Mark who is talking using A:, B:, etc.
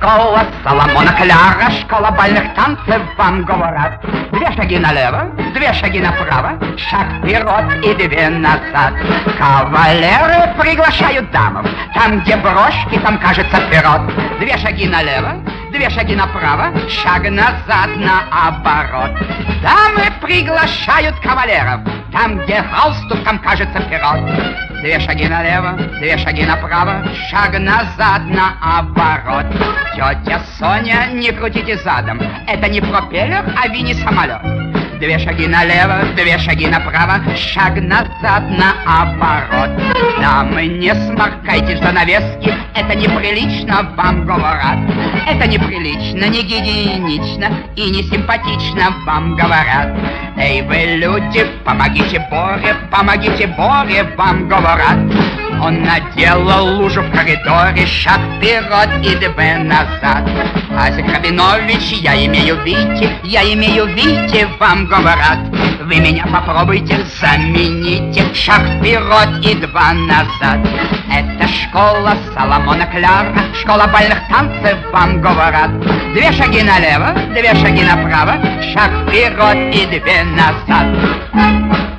A: школа Соломона Кляра, школа бальных танцев, вам говорят. 2 шаги налево, 2 шаги направо, шаг вперед и 2 назад. Кавалеры приглашают дамов, там, где брошки, там, кажется, вперед. 2 шаги налево, 2 шаги направо, шаг назад наоборот. Дамы приглашают кавалеров, там, где галстук, там, кажется, вперед. 2 шаги налево, 2 шаги направо, шаг назад наоборот. Тетя Соня, не крутите задом, это не пропеллер, а мини-самолет. 2 шаги налево, 2 шаги направо, шаг назад наоборот. Дамы, не сморкайте занавески, это неприлично, вам говорят. Это неприлично, не гигиенично и не симпатично, вам говорят. Эй, вы люди, помогите Боре, вам говорят. Он наделал лужу в коридоре, шаг вперед и 2 назад. Азик Рабинович, я имею видите, вам говорят. Вы меня попробуйте, замените, шаг вперед и 2 назад. Это школа Соломона Кляра, школа бальных танцев, вам говорят. 2 шаги налево, 2 шаги направо, шаг вперед и 2 назад.